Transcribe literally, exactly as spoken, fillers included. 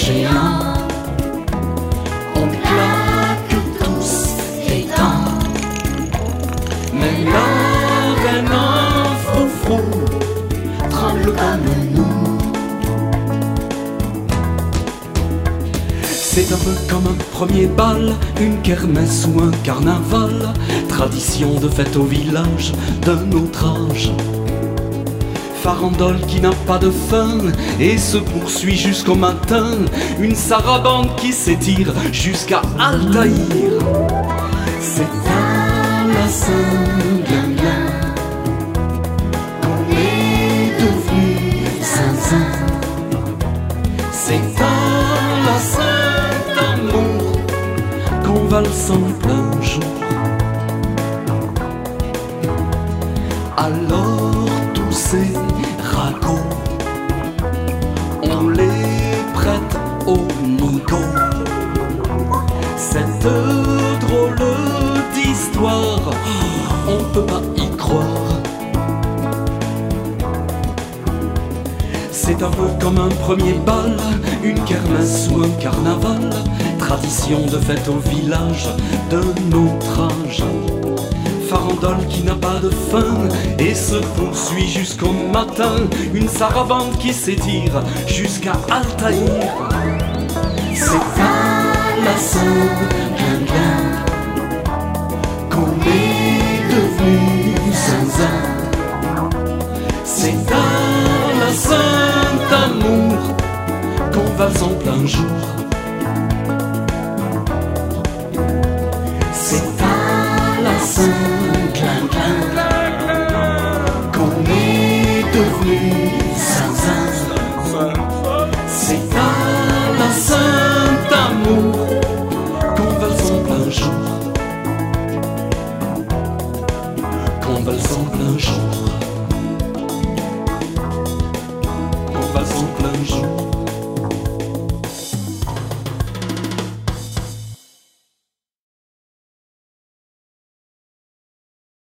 géant. On claque tous les dents, mais la reine en froufrou tremble comme nous. C'est un peu comme un premier bal, une kermesse ou un carnaval, tradition de fête au village d'un autre âge. Farandole qui n'a pas de fin et se poursuit jusqu'au matin, une sarabande qui s'étire jusqu'à Altaïr. C'est à la Saint-Glinglin qu'on est devenu zinzin. C'est à la Saint-Amour qu'on valse en plein jour. Alors tous ces ragots, on les prête au nigo. Cette drôle d'histoire, on peut pas y croire. C'est un peu comme un premier bal, une kermesse ou un carnaval, tradition de fête au village d'un autre âge. Farandole qui n'a pas de fin et se poursuit jusqu'au matin, une sarabande qui s'étire jusqu'à Altaïr. C'est à la Saint-Glinglin qu'on est devenu zinzin. C'est à la Saint-Amour qu'on valse en plein jour. C'est à la Saint-Glinglin qu'on est devenu zinzin. C'est à la Saint-Amour qu'on valse en plein jour. Qu'on valse en plein jour. Qu'on valse en plein jour.